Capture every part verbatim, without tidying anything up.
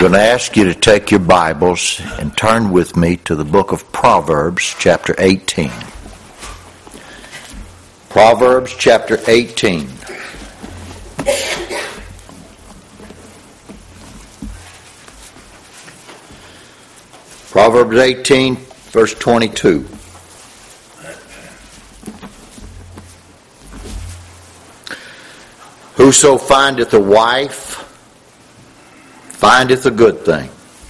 I'm going to ask you to take your Bibles and turn with me to the book of Proverbs, chapter eighteen. Proverbs, chapter eighteen. Proverbs eighteen, verse twenty-two. Whoso findeth a wife findeth a good thing,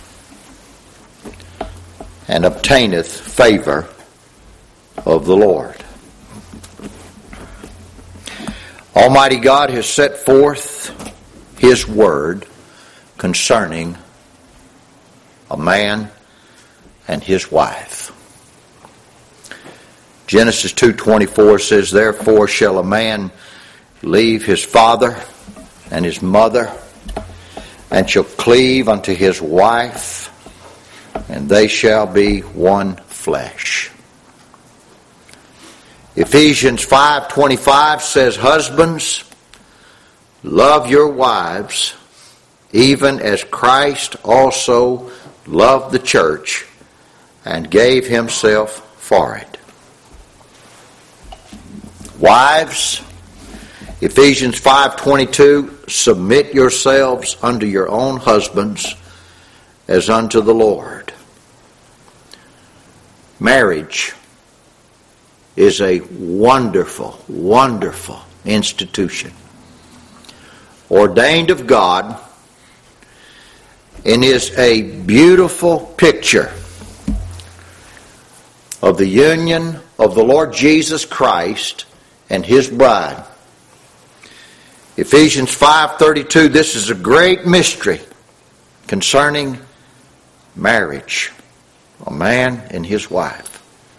and obtaineth favor of the Lord. Almighty God has set forth His word concerning a man and his wife. Genesis two twenty-four says, Therefore shall a man leave his father and his mother, and shall cleave unto his wife, and they shall be one flesh. Ephesians five twenty-five says, Husbands, love your wives, even as Christ also loved the church, and gave himself for it. Wives, Ephesians five twenty-two, submit yourselves unto your own husbands as unto the Lord. Marriage is a wonderful, wonderful institution, ordained of God, and is a beautiful picture of the union of the Lord Jesus Christ and His bride. Ephesians five thirty-two, this is a great mystery concerning marriage, a man and his wife.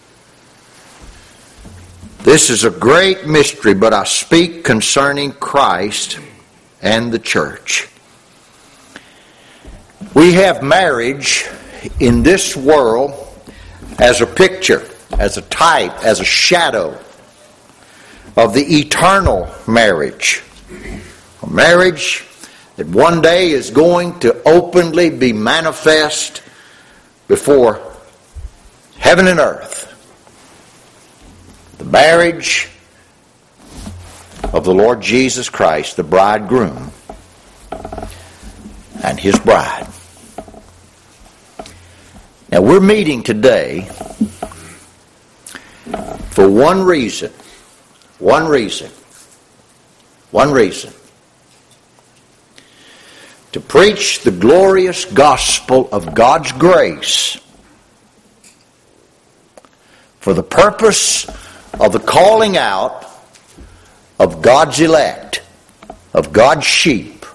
This is a great mystery, but I speak concerning Christ and the church. We have marriage in this world as a picture, as a type, as a shadow of the eternal marriage. A marriage that one day is going to openly be manifest before heaven and earth. The marriage of the Lord Jesus Christ, the bridegroom, and His bride. Now we're meeting today for one reason. One reason. One reason. To preach the glorious gospel of God's grace for the purpose of the calling out of God's elect, of God's sheep.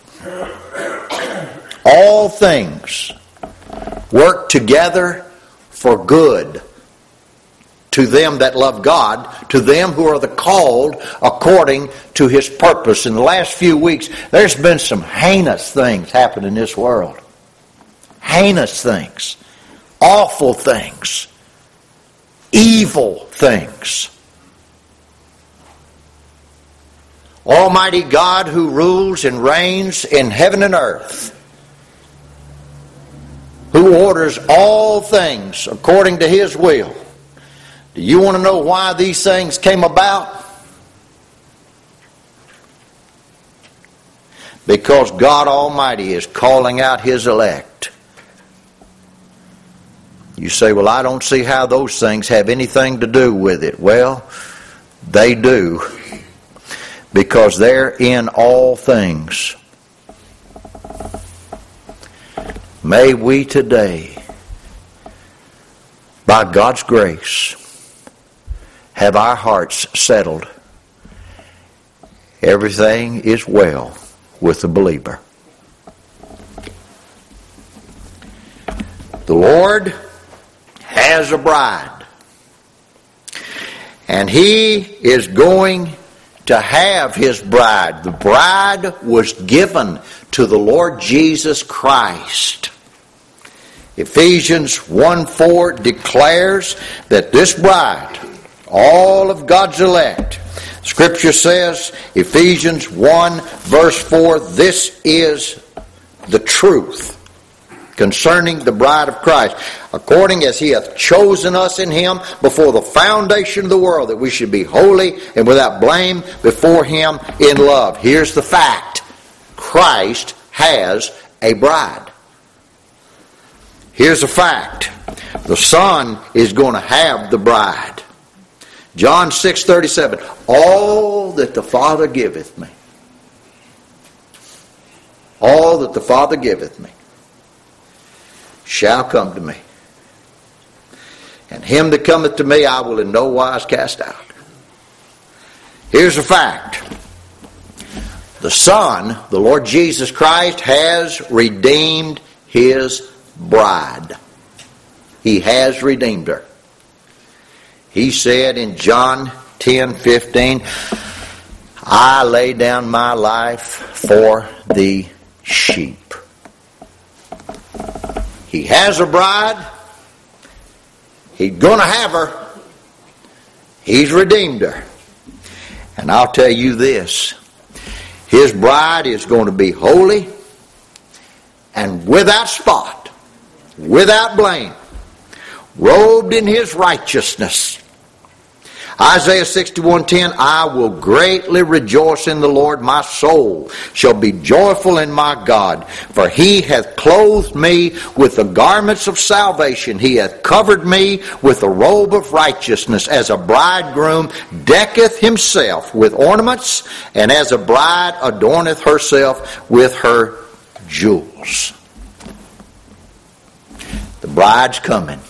All things work together for good to them that love God, to them who are the called according to His purpose. In the last few weeks, there's been some heinous things happen in this world. Heinous things. Awful things. Evil things. Almighty God who rules and reigns in heaven and earth, who orders all things according to His will. Do you want to know why these things came about? Because God Almighty is calling out His elect. You say, well, I don't see how those things have anything to do with it. Well, they do. Because they're in all things. May we today, by God's grace, have our hearts settled. Everything is well with the believer. The Lord has a bride. And He is going to have His bride. The bride was given to the Lord Jesus Christ. Ephesians one four declares that this bride, all of God's elect, Scripture says, Ephesians one verse four, this is the truth. concerning the bride of Christ, according as he hath chosen us in him before the foundation of the world, that we should be holy and without blame before him in love. Here's the fact. Christ has a bride. Here's the fact. The Son is going to have the bride. John six thirty-seven. All that the Father giveth me. All that the Father giveth me shall come to me. And him that cometh to me I will in no wise cast out. Here's the fact. The Son, the Lord Jesus Christ, has redeemed his bride. He has redeemed her. He said in John ten fifteen, I lay down my life for the sheep. He has a bride. He's going to have her. He's redeemed her. And I'll tell you this. His bride is going to be holy and without spot, without blame, robed in his righteousness. Isaiah sixty-one ten, I will greatly rejoice in the Lord. My soul shall be joyful in my God. For he hath clothed me with the garments of salvation. He hath covered me with the robe of righteousness, as a bridegroom decketh himself with ornaments, and as a bride adorneth herself with her jewels. The bride's coming.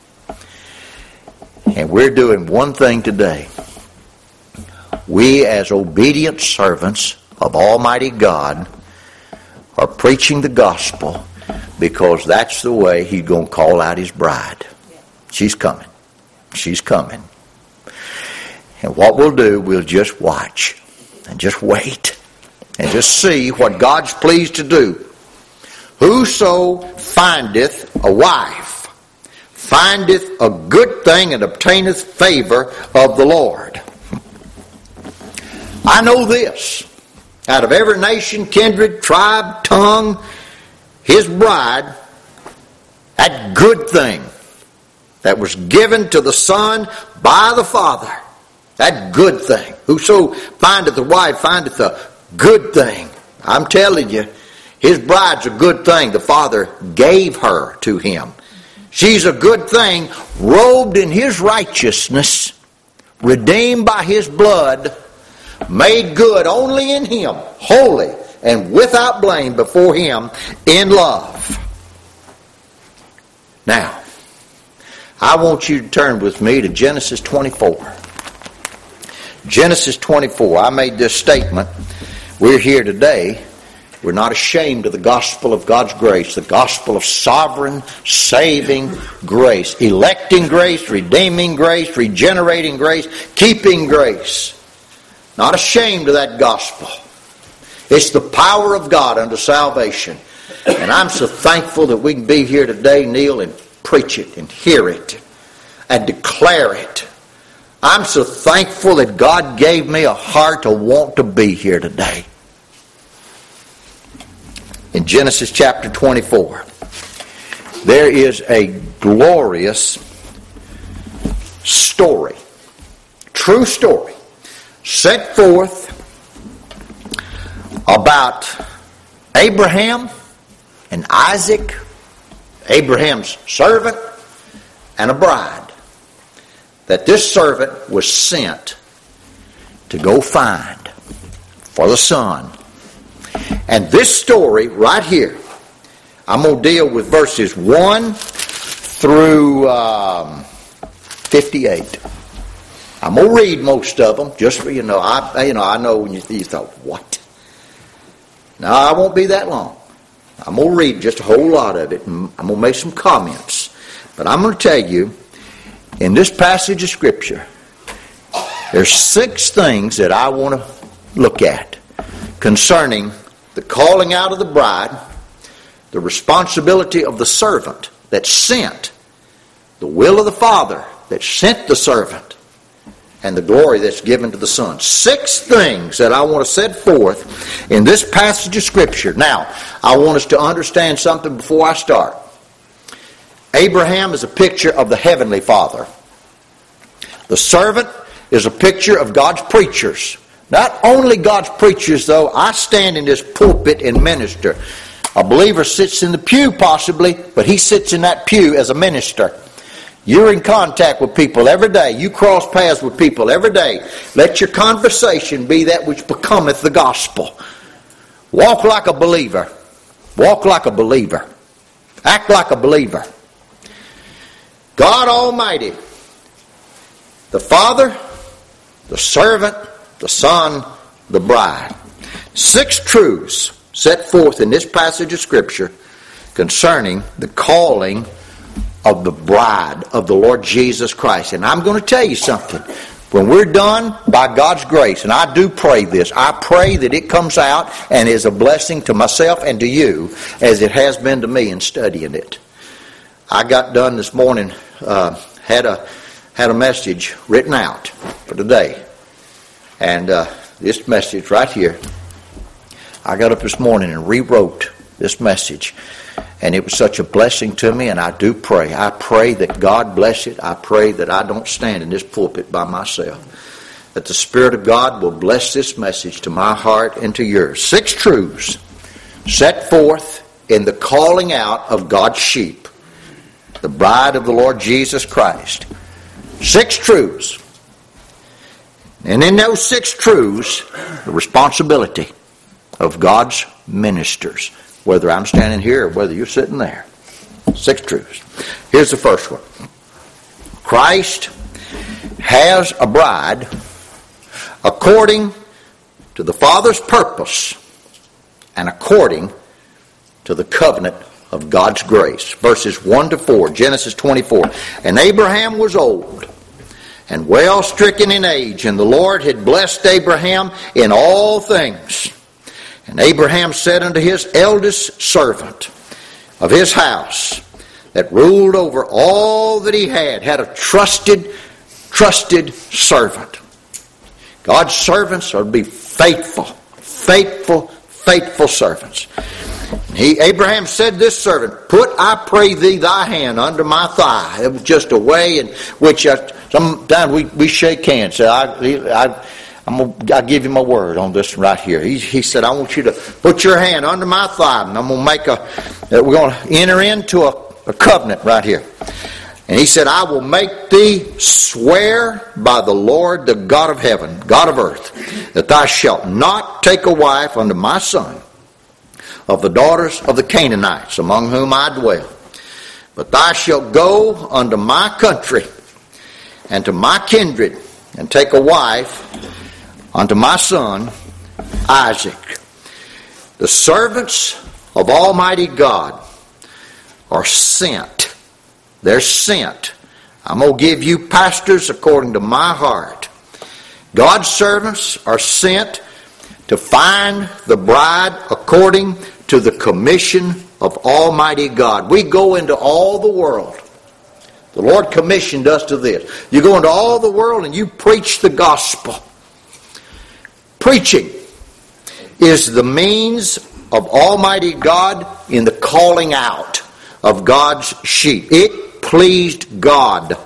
And we're doing one thing today. We, as obedient servants of Almighty God, are preaching the gospel because that's the way he's going to call out his bride. She's coming. She's coming. And what we'll do, we'll just watch and just wait and just see what God's pleased to do. Whoso findeth a wife findeth a good thing and obtaineth favor of the Lord. I know this. Out of every nation, kindred, tribe, tongue, his bride, that good thing that was given to the Son by the Father, that good thing. Whoso findeth a wife findeth a good thing. I'm telling you, his bride's a good thing. The Father gave her to him. She's a good thing, robed in his righteousness, redeemed by his blood, made good only in him, holy and without blame before him in love. Now, I want you to turn with me to Genesis twenty-four. Genesis twenty-four. I made this statement. We're here today. We're not ashamed of the gospel of God's grace, the gospel of sovereign, saving grace, electing grace, redeeming grace, regenerating grace, keeping grace. Not ashamed of that gospel. It's the power of God unto salvation. And I'm so thankful that we can be here today, Neil, and preach it and hear it and declare it. I'm so thankful that God gave me a heart to want to be here today. In Genesis chapter twenty-four, there is a glorious story, true story, set forth about Abraham and Isaac, Abraham's servant, and a bride, that this servant was sent to go find for the son. And this story right here, I'm going to deal with verses one through um, fifty-eight. I'm going to read most of them, just for you know. I you know I know when you, you thought, what? No, I won't be that long. I'm going to read just a whole lot of it, and I'm going to make some comments. But I'm going to tell you, in this passage of Scripture, there's six things that I want to look at concerning the calling out of the bride, the responsibility of the servant that sent, the will of the Father that sent the servant, and the glory that's given to the Son. Six things that I want to set forth in this passage of Scripture. Now, I want us to understand something before I start. Abraham is a picture of the Heavenly Father. The servant is a picture of God's preachers. Not only God's preachers, though. I stand in this pulpit and minister. A believer sits in the pew possibly, but he sits in that pew as a minister. You're in contact with people every day. You cross paths with people every day. Let your conversation be that which becometh the gospel. Walk like a believer. Walk like a believer. Act like a believer. God Almighty, the Father, the servant, the Son, the bride. Six truths set forth in this passage of Scripture concerning the calling of the bride of the Lord Jesus Christ. And I'm going to tell you something. When we're done, by God's grace, and I do pray this, I pray that it comes out and is a blessing to myself and to you as it has been to me in studying it. I got done this morning, uh, had a had a message written out for today. And uh, this message right here, I got up this morning and rewrote this message. And it was such a blessing to me, and I do pray. I pray that God bless it. I pray that I don't stand in this pulpit by myself. That the Spirit of God will bless this message to my heart and to yours. Six truths set forth in the calling out of God's sheep, the bride of the Lord Jesus Christ. Six truths. And in those six truths, the responsibility of God's ministers, whether I'm standing here or whether you're sitting there. Six truths. Here's the first one. Christ has a bride according to the Father's purpose and according to the covenant of God's grace. Verses one to four, Genesis twenty-four. And Abraham was old and well stricken in age, and the Lord had blessed Abraham in all things. And Abraham said unto his eldest servant of his house, that ruled over all that he had, had a trusted, trusted servant. God's servants are to be faithful, faithful, faithful servants. He, Abraham said to this servant, put, I pray thee, thy hand under my thigh. It was just a way in which I, sometimes we, we shake hands. So I, I, I'm gonna, I'll give you my word on this right here. He, he said, I want you to put your hand under my thigh, and I'm going to make a, we're going to enter into a, a covenant right here. And he said, I will make thee swear by the Lord, the God of heaven, God of earth, that thou shalt not take a wife unto my son of the daughters of the Canaanites, among whom I dwell. But thou shalt go unto my country and to my kindred, and take a wife unto my son Isaac. The servants of Almighty God are sent. They're sent. I'm going to give you pastors according to my heart. God's servants are sent to find the bride according to the commission of Almighty God. We go into all the world. The Lord commissioned us to this. You go into all the world and you preach the gospel. Preaching is the means of Almighty God in the calling out of God's sheep. It pleased God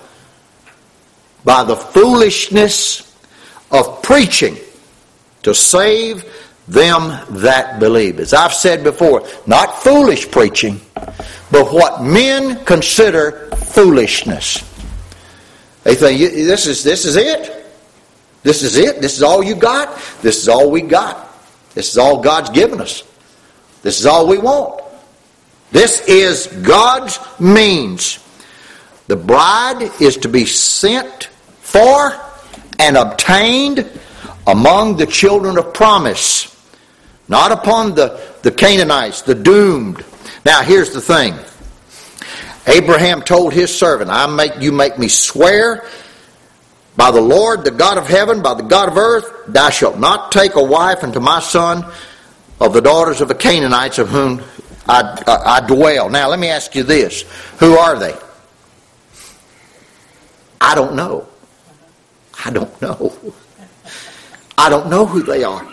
by the foolishness of preaching to save them that believe. As I've said before, not foolish preaching, but what men consider foolishness. They think, this is, this is it? This is it? This is all you got? This is all we got. This is all God's given us. This is all we want. This is God's means. The bride is to be sent for and obtained among the children of promise, not upon the, the Canaanites, the doomed. Now here's the thing. Abraham told his servant, I make you make me swear by the Lord, the God of heaven, by the God of earth, thou shalt not take a wife unto my son of the daughters of the Canaanites of whom I, I, I dwell. Now let me ask you this. Who are they? I don't know. I don't know. I don't know who they are.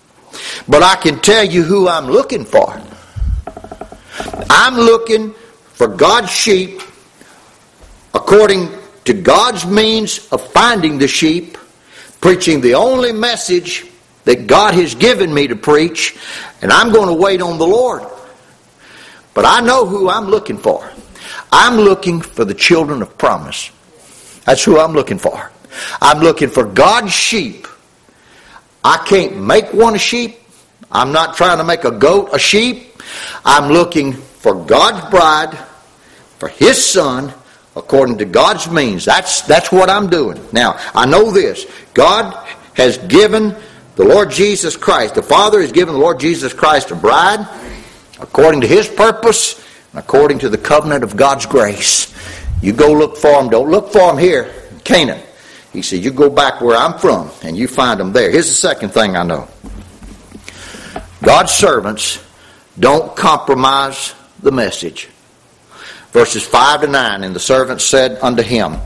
But I can tell you who I'm looking for. I'm looking for God's sheep, according to God's means of finding the sheep, preaching the only message that God has given me to preach, and I'm going to wait on the Lord. But I know who I'm looking for. I'm looking for the children of promise. That's who I'm looking for. I'm looking for God's sheep. I can't make one a sheep. I'm not trying to make a goat a sheep. I'm looking for God's bride, for His Son, according to God's means. That's, that's what I'm doing. Now, I know this. God has given the Lord Jesus Christ, the Father has given the Lord Jesus Christ a bride, according to His purpose, and according to the covenant of God's grace. You go look for them. Don't look for them here in Canaan. He said, you go back where I'm from, and you find them there. Here's the second thing I know. God's servants don't compromise the message. Verses five to nine, and the servant said unto him,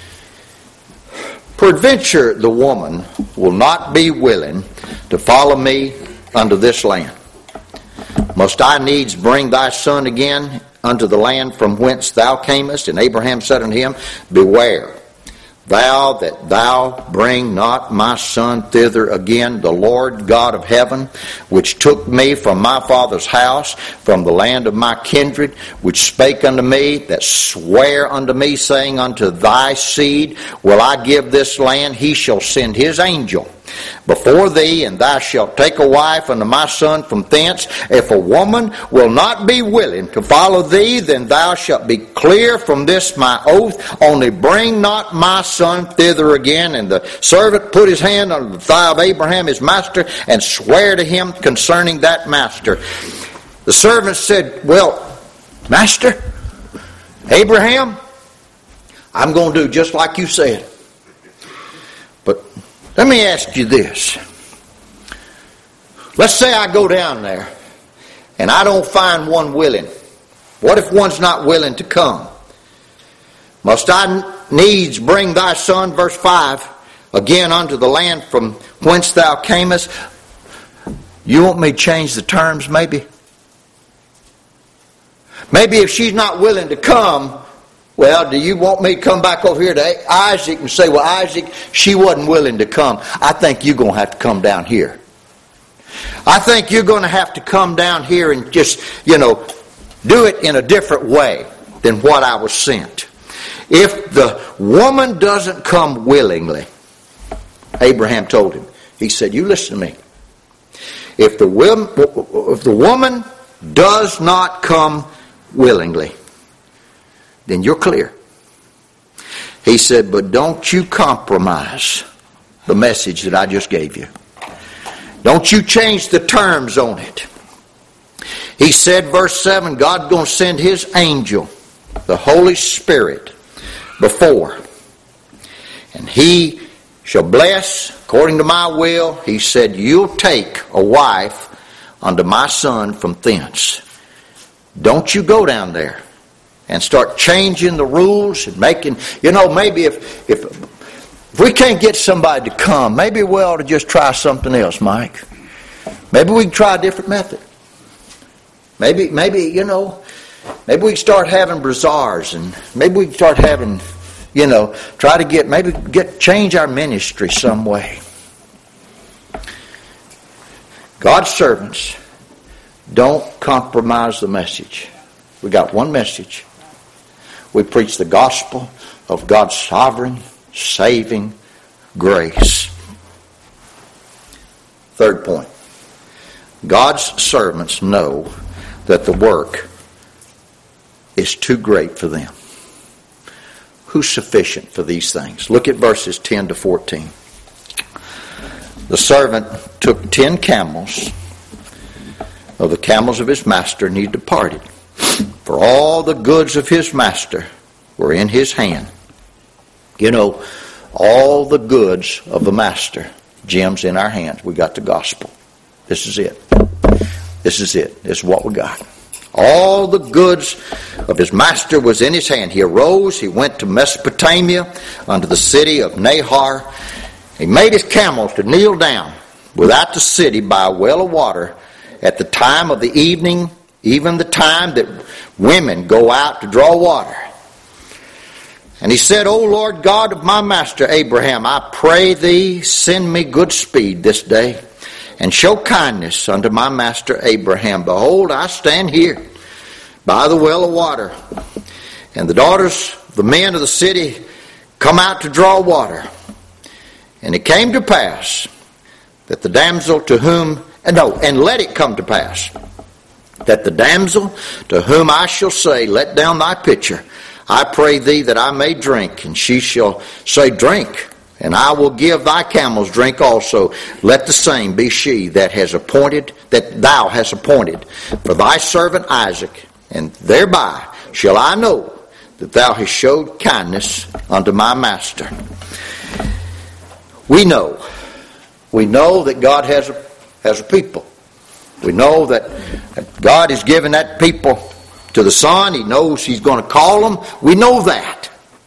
peradventure the woman will not be willing to follow me unto this land. Must I needs bring thy son again unto the land from whence thou camest? And Abraham said unto him, beware thou that thou bring not my son thither again. The Lord God of heaven, which took me from my father's house, from the land of my kindred, which spake unto me, that sware unto me, saying, unto thy seed will I give this land. He shall send his angel before thee, and thou shalt take a wife unto my son from thence. If a woman will not be willing to follow thee, then thou shalt be clear from this my oath. Only bring not my son thither again. And the servant put his hand on the thigh of Abraham his master, and sware to him concerning that master. The servant said, well, master, Abraham, I'm going to do just like you said. But let me ask you this. Let's say I go down there and I don't find one willing. What if one's not willing to come? Must I needs bring thy son, verse five, again unto the land from whence thou camest? You want me to change the terms maybe? Maybe if she's not willing to come, well, do you want me to come back over here to Isaac and say, well, Isaac, she wasn't willing to come. I think you're going to have to come down here. I think you're going to have to come down here and just, you know, do it in a different way than what I was sent. If the woman doesn't come willingly, Abraham told him, he said, you listen to me. If the, if the woman does not come willingly, then you're clear. He said, but don't you compromise the message that I just gave you. Don't you change the terms on it. He said, verse seven, God's going to send His angel, the Holy Spirit, before. And He shall bless, according to my will. He said, you'll take a wife unto my son from thence. Don't you go down there and start changing the rules and making, you know, maybe if, if if we can't get somebody to come, maybe we ought to just try something else, Mike. Maybe we can try a different method. Maybe, maybe you know, maybe we can start having bazaars, and maybe we can start having, you know, try to get, maybe get change our ministry some way. God's servants don't compromise the message. We got one message. We preach the gospel of God's sovereign, saving grace. Third point. God's servants know that the work is too great for them. Who's sufficient for these things? Look at verses ten to fourteen. The servant took ten camels of the camels of his master, and he departed. For all the goods of his master were in his hand. You know, all the goods of the master, Jim's in our hands. We got the gospel. This is it. This is it. This is what we got. All the goods of his master was in his hand. He arose, he went to Mesopotamia, unto the city of Nahor. He made his camels to kneel down without the city by a well of water at the time of the evening even the time that women go out to draw water. And he said, O Lord God of my master Abraham, I pray thee, send me good speed this day, and show kindness unto my master Abraham. Behold, I stand here by the well of water, and the daughters, the men of the city, come out to draw water. And it came to pass that the damsel to whom, and no, and let it come to pass, that the damsel to whom I shall say, let down thy pitcher, I pray thee that I may drink. And she shall say, drink, and I will give thy camels drink also. Let the same be she that has appointed, that thou hast appointed for thy servant Isaac, and thereby shall I know that thou hast showed kindness unto my master. We know, we know that God has a, has a people. We know that God has given that people to the Son. He knows He's going to call them. We know that.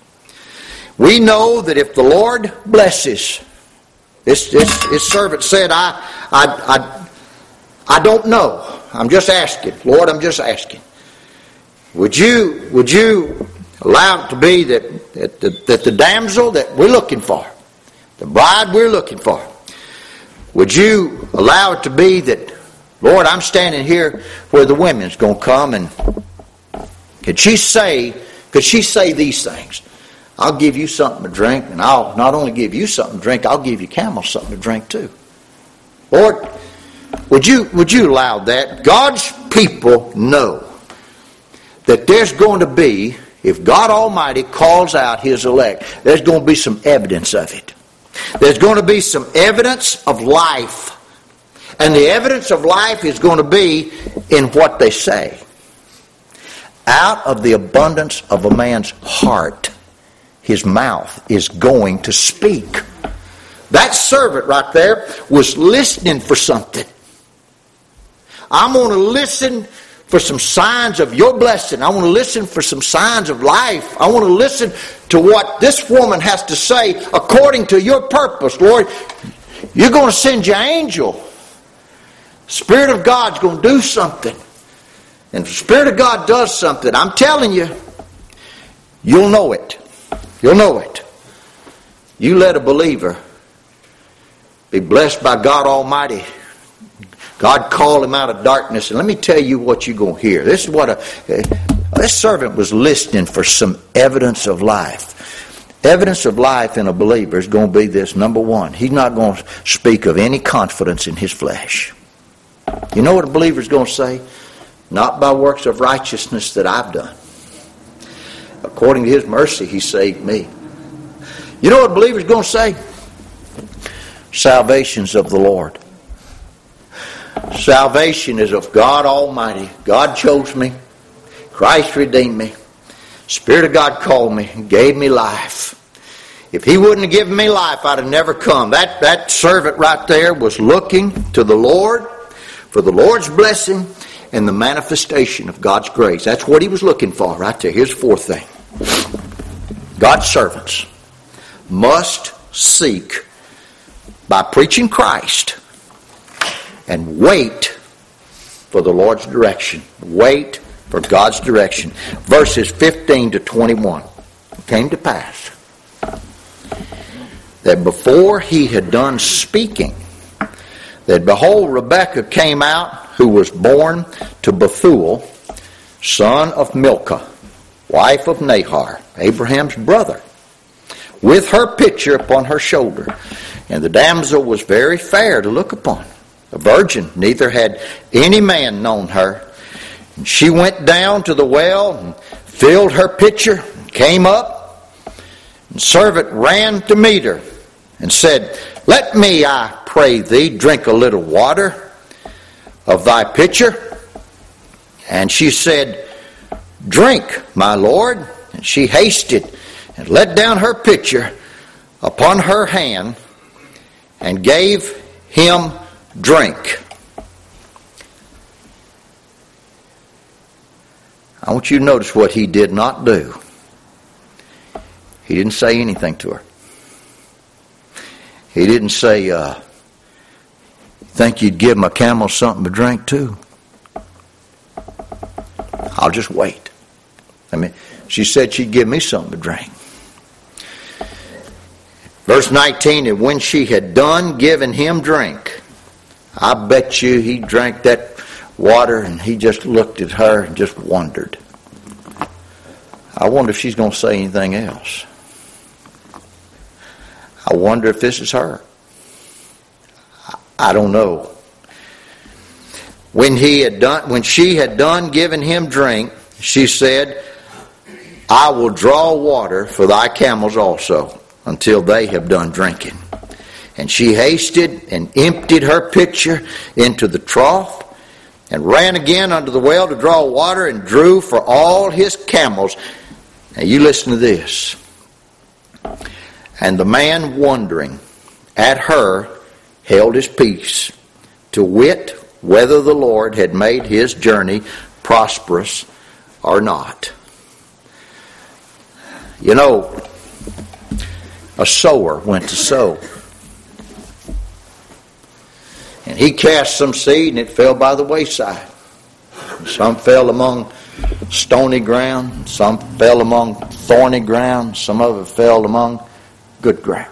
We know that if the Lord blesses, this, this, this servant said, I, I, I, I don't know. I'm just asking. Lord, I'm just asking. Would you, would you allow it to be that, that, that, that the damsel that we're looking for, the bride we're looking for, would you allow it to be that, Lord, I'm standing here where the women's going to come, and could she say, could she say these things? I'll give you something to drink, and I'll not only give you something to drink, I'll give you camels something to drink too. Lord, would you, would you allow that? God's people know that there's going to be, if God Almighty calls out His elect, there's going to be some evidence of it. There's going to be some evidence of life. And the evidence of life is going to be in what they say. Out of the abundance of a man's heart, his mouth is going to speak. That servant right there was listening for something. I'm going to listen for some signs of your blessing. I want to listen for some signs of life. I want to listen to what this woman has to say according to your purpose. Lord, you're going to send your angel. Spirit of God's going to do something. And if the Spirit of God does something, I'm telling you, you'll know it. You'll know it. You let a believer be blessed by God Almighty. God called him out of darkness. And let me tell you what you're going to hear. This is what a... This servant was listening for some evidence of life. Evidence of life in a believer is going to be this. Number one, he's not going to speak of any confidence in his flesh. You know what a believer is going to say? Not by works of righteousness that I've done. According to His mercy, He saved me. You know what a believer is going to say? Salvation's of the Lord. Salvation is of God Almighty. God chose me. Christ redeemed me. Spirit of God called me and gave me life. If He wouldn't have given me life, I'd have never come. That, that servant right there was looking to the Lord for the Lord's blessing and the manifestation of God's grace. That's what he was looking for right there. Here's the fourth thing. God's servants must seek by preaching Christ and wait for the Lord's direction. Wait for God's direction. Verses fifteen to twenty-one. It came to pass that before he had done speaking, that behold, Rebekah came out, who was born to Bethuel, son of Milcah, wife of Nahor, Abraham's brother, with her pitcher upon her shoulder. And the damsel was very fair to look upon, a virgin, neither had any man known her. And she went down to the well and filled her pitcher, and came up, and the servant ran to meet her, and said, Let me, I pray thee, drink a little water of thy pitcher. And she said, Drink, my lord. And she hasted and let down her pitcher upon her hand and gave him drink. I want you to notice what he did not do. He didn't say anything to her. He didn't say, uh, think you'd give my camel something to drink too? I'll just wait. I mean, she said she'd give me something to drink. Verse nineteen, and when she had done giving him drink, I bet you he drank that water and he just looked at her and just wondered. I wonder if she's going to say anything else. I wonder if this is her. I don't know. When he had done, when she had done giving him drink, she said, I will draw water for thy camels also, until they have done drinking. And she hasted and emptied her pitcher into the trough, and ran again unto the well to draw water, and drew for all his camels. Now you listen to this. And the man, wondering at her, held his peace, to wit whether the Lord had made his journey prosperous or not. You know, a sower went to sow. And he cast some seed and it fell by the wayside. Some fell among stony ground, some fell among thorny ground, some of it fell among good ground.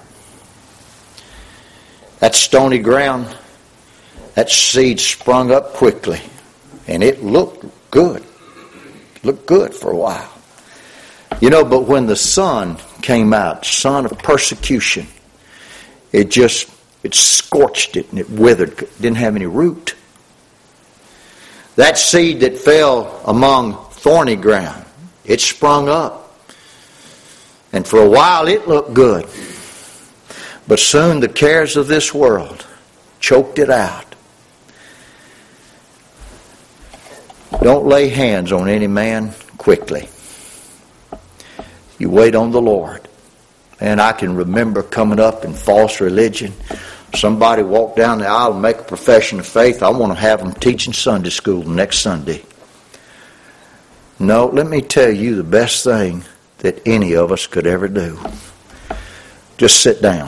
That stony ground, that seed sprung up quickly, and it looked good. Looked good for a while. You know, but when the sun came out, sun of persecution, it just, it scorched it and it withered. It didn't have any root. That seed that fell among thorny ground, it sprung up. And for a while it looked good. But soon the cares of this world choked it out. Don't lay hands on any man quickly. You wait on the Lord. And I can remember coming up in false religion. Somebody walked down the aisle and make a profession of faith. I want to have them teaching Sunday school next Sunday. No, let me tell you the best thing that any of us could ever do. Just sit down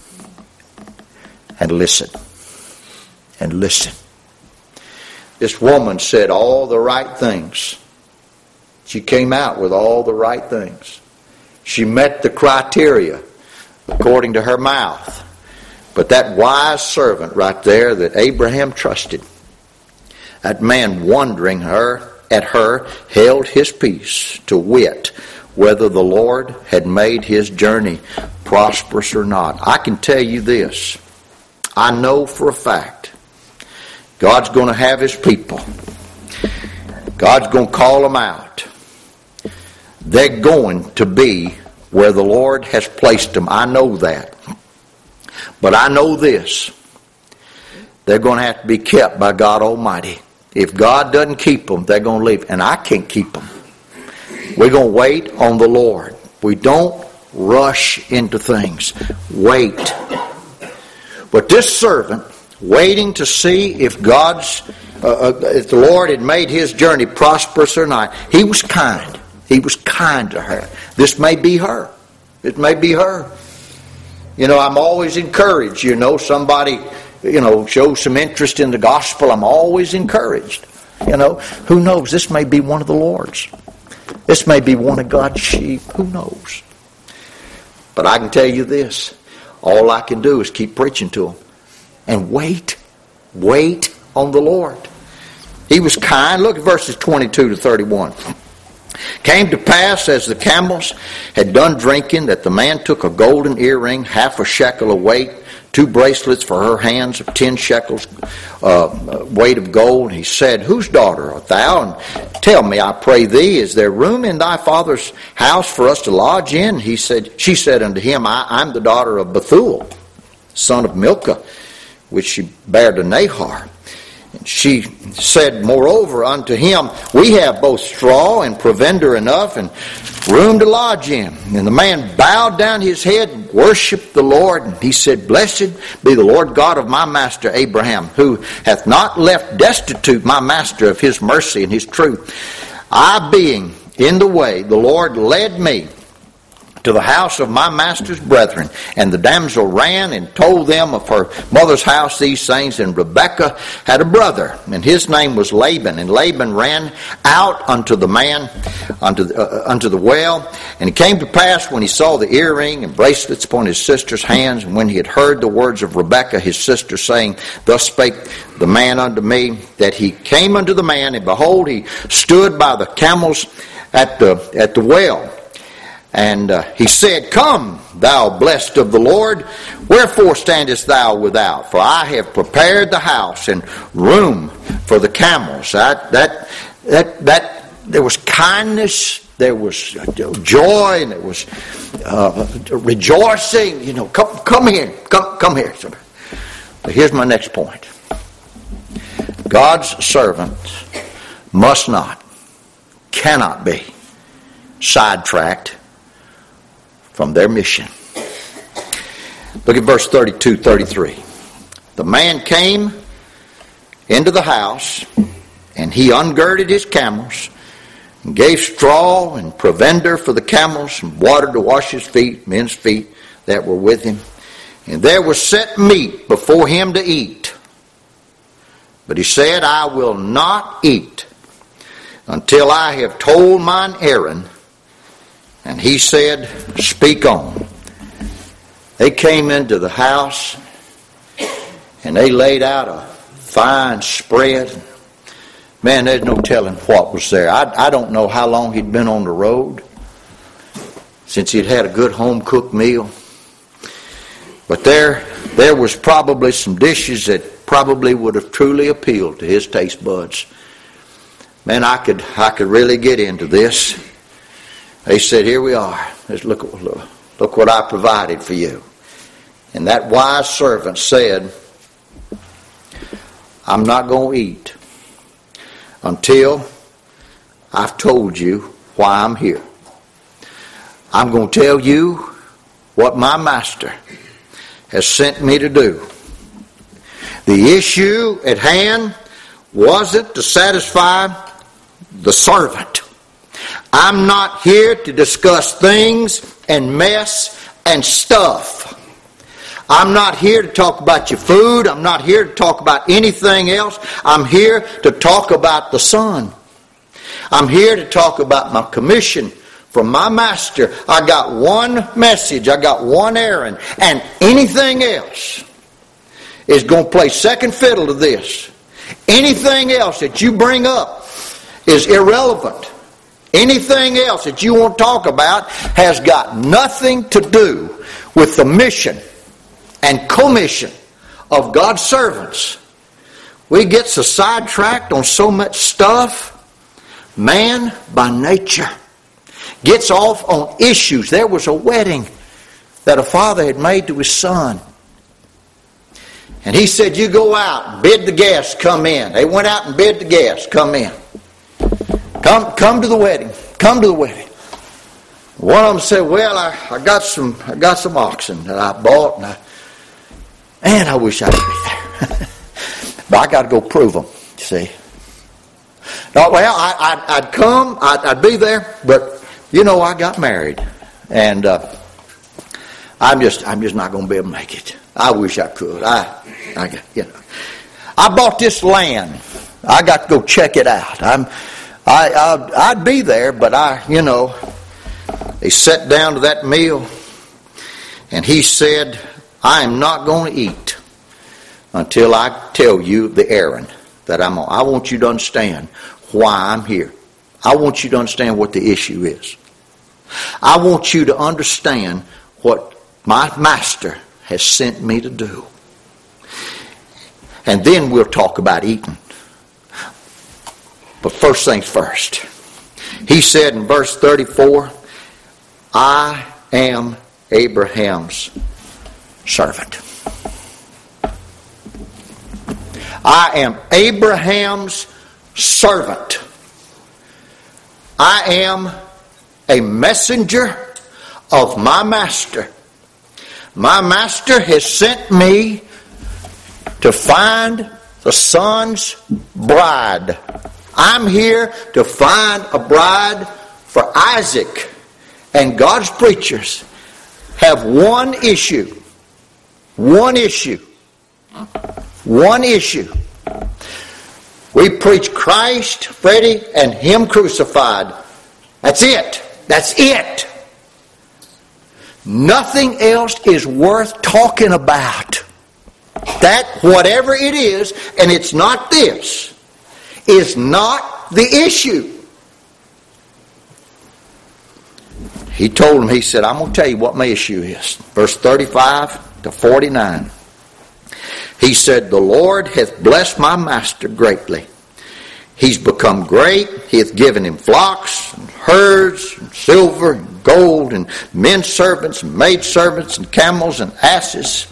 and listen. And listen. This woman said all the right things. She came out with all the right things. She met the criteria according to her mouth. But that wise servant right there that Abraham trusted, that man wondering her at her, held his peace, to wit whether the Lord had made his journey prosperous or not. I can tell you this. I know for a fact God's going to have his people. God's going to call them out. They're going to be where the Lord has placed them. I know that. But I know this. They're going to have to be kept by God Almighty. If God doesn't keep them, they're going to leave. And I can't keep them. We're going to wait on the Lord. We don't rush into things. Wait. But this servant, waiting to see if God's, uh, if the Lord had made his journey prosperous or not, he was kind. He was kind to her. This may be her. It may be her. You know, I'm always encouraged. You know, somebody, you know, shows some interest in the gospel. I'm always encouraged. You know, who knows? This may be one of the Lord's. This may be one of God's sheep. Who knows? But I can tell you this. All I can do is keep preaching to them. And wait. Wait on the Lord. He was kind. Look at verses twenty-two to thirty-one. Came to pass, as the camels had done drinking, that the man took a golden earring, half a shekel of weight, two bracelets for her hands of ten shekels uh, weight of gold. He said, Whose daughter art thou? And tell me, I pray thee, is there room in thy father's house for us to lodge in? He said, She said unto him, I, I'm the daughter of Bethuel, son of Milcah, which she bare to Nahor. And she said, moreover, unto him, We have both straw and provender enough, and room to lodge in. And the man bowed down his head and worshipped the Lord. And he said, Blessed be the Lord God of my master Abraham, who hath not left destitute my master of his mercy and his truth. I being in the way, the Lord led me to the house of my master's brethren. And the damsel ran and told them of her mother's house these things. And Rebekah had a brother, and his name was Laban. And Laban ran out unto the man, unto the, uh, unto the well. And it came to pass, when he saw the earring and bracelets upon his sister's hands, and when he had heard the words of Rebekah his sister, saying, Thus spake the man unto me, that he came unto the man, and behold, he stood by the camels at the at the well. And uh, he said, Come, thou blessed of the Lord, wherefore standest thou without? For I have prepared the house and room for the camels. That that that that there was kindness, there was joy, and there was uh, rejoicing. You know, come come here, come come here. But here's my next point: God's servants must not, cannot be sidetracked from their mission. Look at verse thirty-two, thirty-three. The man came into the house, and he ungirded his camels, and gave straw and provender for the camels, and water to wash his feet, men's feet that were with him. And there was set meat before him to eat. But he said, I will not eat until I have told mine errand. And he said, Speak on. They came into the house, and they laid out a fine spread. Man, there's no telling what was there. I, I don't know how long he'd been on the road, since he'd had a good home-cooked meal. But there, there was probably some dishes that probably would have truly appealed to his taste buds. Man, I could, I could really get into this. They said, Here we are. Let's look, look, look what I provided for you. And that wise servant said, I'm not going to eat until I've told you why I'm here. I'm going to tell you what my master has sent me to do. The issue at hand wasn't to satisfy the servant. I'm not here to discuss things and mess and stuff. I'm not here to talk about your food. I'm not here to talk about anything else. I'm here to talk about the Son. I'm here to talk about my commission from my master. I got one message. I got one errand. And anything else is going to play second fiddle to this. Anything else that you bring up is irrelevant. Anything else that you want to talk about has got nothing to do with the mission and commission of God's servants. We get so sidetracked on so much stuff. Man, by nature, gets off on issues. There was a wedding that a father had made to his son. And he said, you go out and bid the guests come in. They went out and bid the guests come in. Come come to the wedding. Come to the wedding. One of them said, well, I, I got some I got some oxen that I bought, and I, and I wish I could be there. But I got to go prove them, you see. No, well, I, I'd, I'd come, I'd, I'd be there, but, you know, I got married. And uh, I'm just I'm just not going to be able to make it. I wish I could. I, I, you know, I bought this land. I got to go check it out. I'm, I, I, I'd be there, but I, you know, they sat down to that meal, and he said, I am not going to eat until I tell you the errand that I'm on. I want you to understand why I'm here. I want you to understand what the issue is. I want you to understand what my master has sent me to do. And then we'll talk about eating. But first things first. He said in verse thirty-four, I am Abraham's servant. I am Abraham's servant. I am a messenger of my master. My master has sent me to find the son's bride. I'm here to find a bride for Isaac and God's preachers have one issue. One issue. One issue. We preach Christ, Freddie, and Him crucified. That's it. That's it. Nothing else is worth talking about. That, whatever it is, and it's not this, is not the issue. He told him, he said, I'm going to tell you what my issue is. Verse thirty-five to forty-nine. He said, the Lord hath blessed my master greatly. He's become great. He hath given him flocks and herds and silver and gold and men servants and maid servants and camels and asses.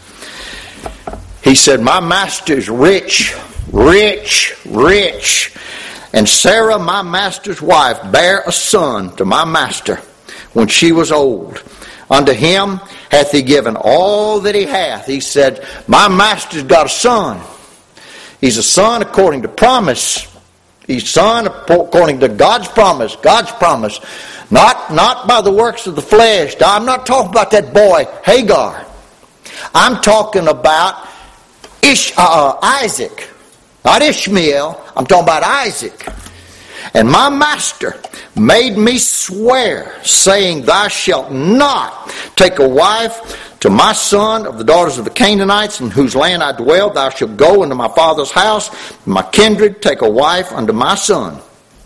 He said, my master is rich, rich, rich. And Sarah, my master's wife, bare a son to my master when she was old. Unto him hath he given all that he hath. He said, my master's got a son. He's a son according to promise. He's a son according to God's promise. God's promise. Not, not by the works of the flesh. I'm not talking about that boy, Hagar. I'm talking about Ish, uh, Isaac. Not Ishmael. I'm talking about Isaac. And my master made me swear, saying, thou shalt not take a wife to my son of the daughters of the Canaanites, in whose land I dwell. Thou shalt go into my father's house, my kindred, take a wife unto my son.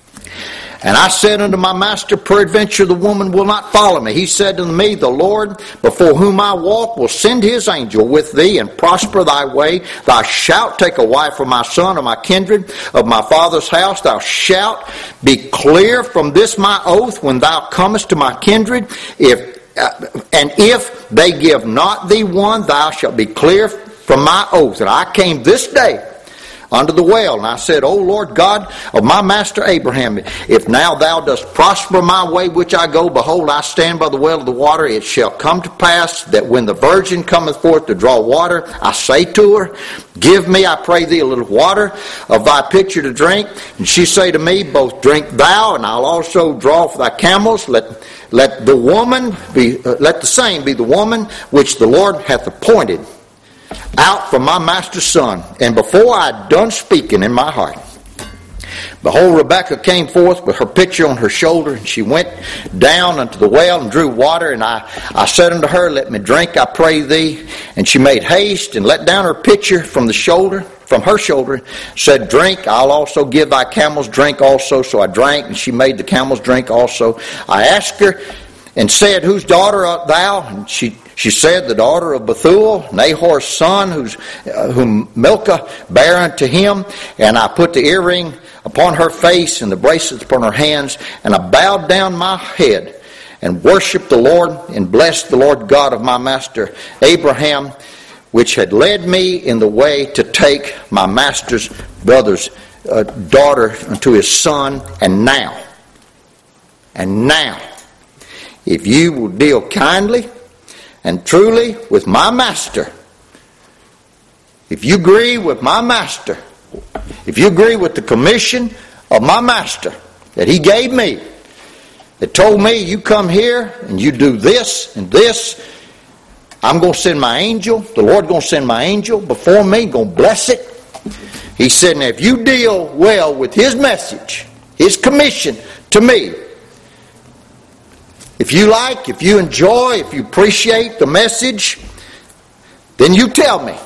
And I said unto my master, peradventure the woman will not follow me. He said unto me, the Lord, before whom I walk, will send his angel with thee, and prosper thy way. Thou shalt take a wife for my son of my kindred, of my father's house. Thou shalt be clear from this my oath when thou comest to my kindred. If uh, and if they give not thee one, thou shalt be clear from my oath. And I came this day unto the well, and I said, O Lord God of my master Abraham, if now thou dost prosper my way which I go, behold, I stand by the well of the water. It shall come to pass that when the virgin cometh forth to draw water, I say to her, give me, I pray thee, a little water of thy pitcher to drink. And she say to me, both drink thou, and I'll also draw for thy camels. Let let the woman be, uh, let the same be the woman which the Lord hath appointed out from my master's son. And before I had done speaking in my heart, behold, Rebekah came forth with her pitcher on her shoulder, and she went down unto the well and drew water. And I, I said unto her, let me drink, I pray thee. And she made haste and let down her pitcher from the shoulder, from her shoulder, said, drink, I'll also give thy camels drink also. So I drank, and she made the camels drink also. I asked her and said, whose daughter art thou? And she She said, the daughter of Bethuel, Nahor's son, whose, uh, whom Milcah bare unto him. And I put the earring upon her face and the bracelets upon her hands. And I bowed down my head and worshipped the Lord and blessed the Lord God of my master Abraham, which had led me in the way to take my master's brother's uh, daughter unto his son. And now, and now, if you will deal kindly and truly with my master, if you agree with my master, if you agree with the commission of my master that he gave me, that told me you come here and you do this and this, I'm going to send my angel, the Lord going to send my angel before me, going to bless it. He said, now if you deal well with his message, his commission to me, if you like, if you enjoy, if you appreciate the message, then you tell me.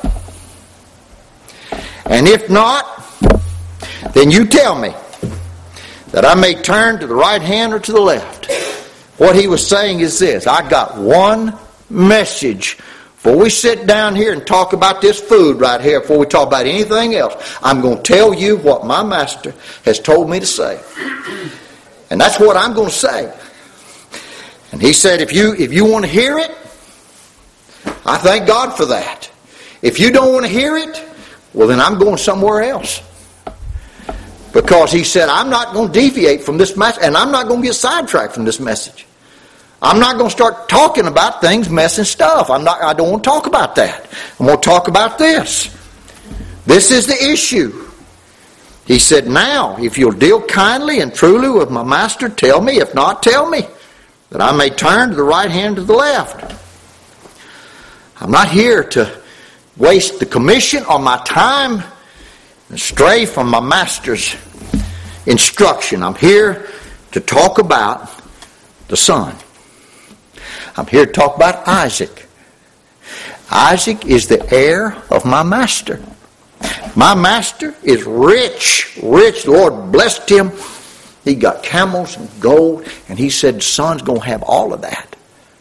And if not, then you tell me that I may turn to the right hand or to the left. What he was saying is this: I got one message. Before we sit down here and talk about this food right here, before we talk about anything else, I'm going to tell you what my master has told me to say. And that's what I'm going to say. And he said, if you if you want to hear it, I thank God for that. If you don't want to hear it, well, then I'm going somewhere else. Because he said, I'm not going to deviate from this message, and I'm not going to get sidetracked from this message. I'm not going to start talking about things, mess and stuff. I'm not, I don't want to talk about that. I'm going to talk about this. This is the issue. He said, now, if you'll deal kindly and truly with my master, tell me. If not, tell me. that I may turn to the right hand or the left. I'm not here to waste the commission or my time and stray from my master's instruction. I'm here to talk about the son. I'm here to talk about Isaac. Isaac is the heir of my master. My master is rich, rich. The Lord blessed him. He got camels and gold, and he said the son's going to have all of that.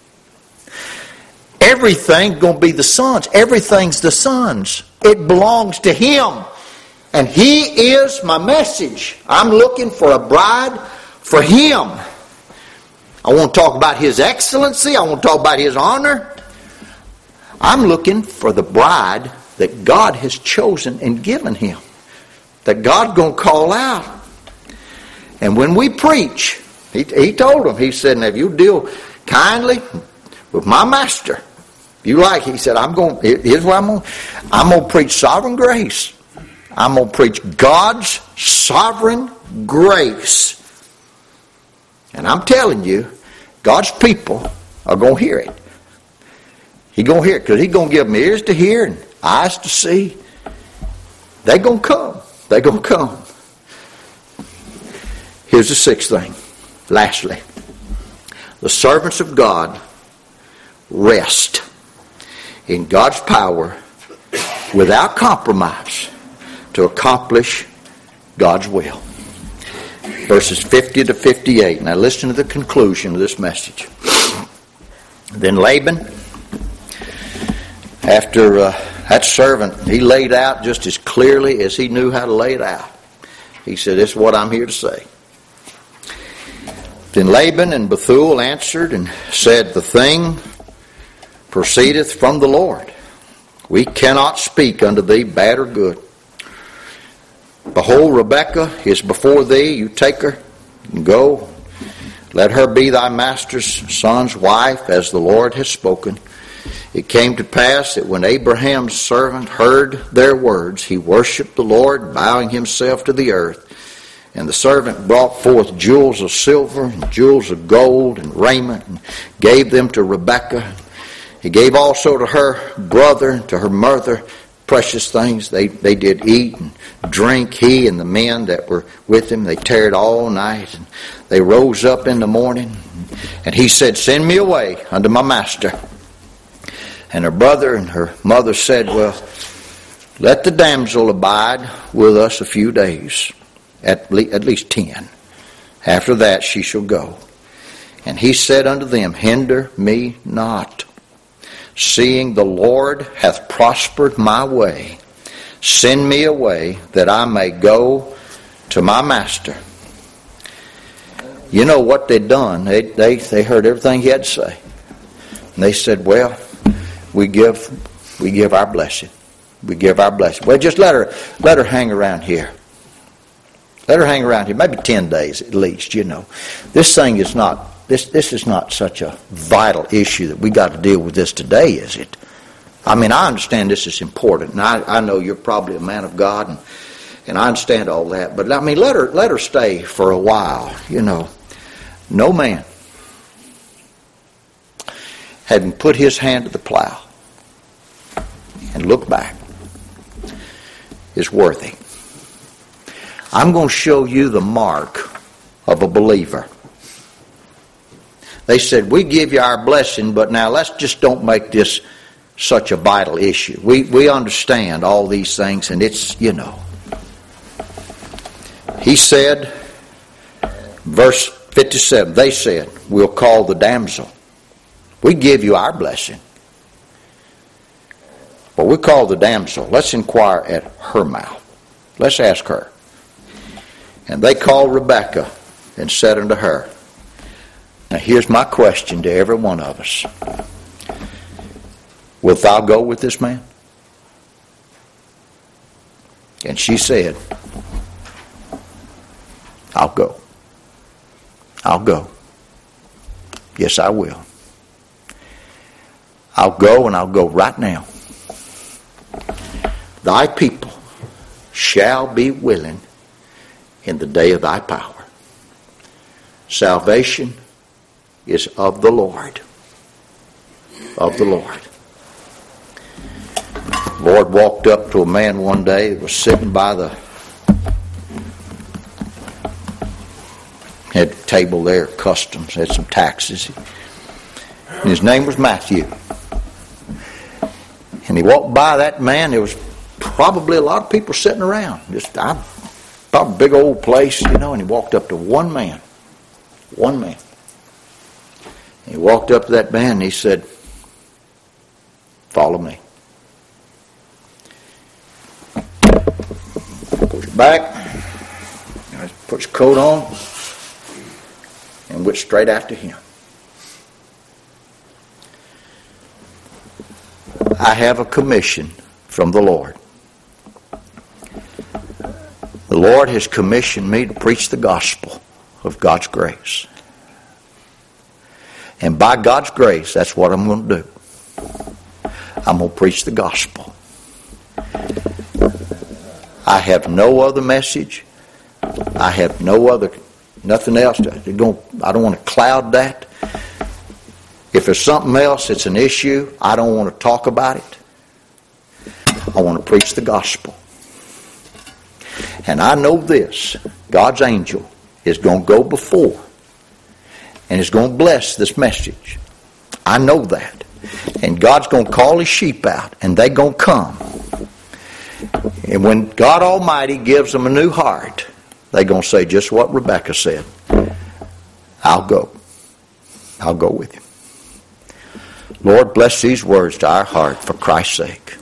Everything's going to be the son's. Everything's the son's. It belongs to him. And he is my message. I'm looking for a bride for him. I want to talk about his excellency. I want to talk about his honor. I'm looking for the bride that God has chosen and given him. That God's going to call out. And when we preach, he, he told them, he said, now if you deal kindly with my master, you like it, he said, I'm going, here's what I'm going, I'm going to preach sovereign grace. I'm going to preach God's sovereign grace. And I'm telling you, God's people are going to hear it. He's going to hear it because he's going to give them ears to hear and eyes to see. They're going to come. They're going to come. Here's the sixth thing. Lastly, the servants of God rest in God's power without compromise to accomplish God's will. Verses fifty to fifty-eight. Now listen to the conclusion of this message. Then Laban, after uh, that servant, he laid out just as clearly as he knew how to lay it out. He said, this is what I'm here to say. Then Laban and Bethuel answered and said, the thing proceedeth from the Lord. We cannot speak unto thee bad or good. Behold, Rebekah is before thee. You take her and go. Let her be thy master's son's wife, as the Lord has spoken. It came to pass that when Abraham's servant heard their words, he worshipped the Lord, bowing himself to the earth. And the servant brought forth jewels of silver and jewels of gold and raiment and gave them to Rebekah. He gave also to her brother and to her mother precious things. They, they did eat and drink, he and the men that were with him. They tarried all night. And they rose up in the morning. And he said, send me away unto my master. And her brother and her mother said, well, let the damsel abide with us a few days. At, le- at least ten. After that she shall go. And he said unto them, hinder me not, seeing the Lord hath prospered my way. Send me away that I may go to my master. You know what they'd done. They, they, they heard everything he had to say. And they said, well, we give we give our blessing. We give our blessing. Well, just let her let her hang around here. Let her hang around here, maybe ten days at least, you know. This thing is not, this this is not such a vital issue that we got to deal with this today, is it? I mean, I understand this is important, and I, I know you're probably a man of God, and, and I understand all that. But, I mean, let her, let her stay for a while, you know. No man, having put his hand to the plow and looked back, is worthy. I'm going to show you the mark of a believer. They said, we give you our blessing, but now let's just don't make this such a vital issue. We we understand all these things, and it's, you know. He said, verse fifty-seven, they said, we'll call the damsel. We give you our blessing. But we call the damsel. Let's inquire at her mouth. Let's ask her. And they called Rebekah and said unto her, now here's my question to every one of us. Wilt thou go with this man? And she said, I'll go. I'll go. Yes, I will. I'll go, and I'll go right now. Thy people shall be willing in the day of thy power. Salvation is of the Lord. Of the Lord. The Lord walked up to a man one day that was sitting by the had a table there, customs, had some taxes. And his name was Matthew. And he walked by that man. There was probably a lot of people sitting around. Just I, probably a big old place, you know. And he walked up to one man. One man. And he walked up to that man and he said, "Follow me." Put his back. Put his coat on. And went straight after him. I have a commission from the Lord. The Lord has commissioned me to preach the gospel of God's grace. And by God's grace, that's what I'm going to do. I'm going to preach the gospel. I have no other message. I have no other, nothing else. I don't, I don't want to cloud that. If there's something else, it's an issue, I don't want to talk about it. I want to preach the gospel. And I know this, God's angel is going to go before and is going to bless this message. I know that. And God's going to call his sheep out and they're going to come. And when God Almighty gives them a new heart, they're going to say just what Rebecca said. I'll go. I'll go with you. Lord, bless these words to our heart for Christ's sake.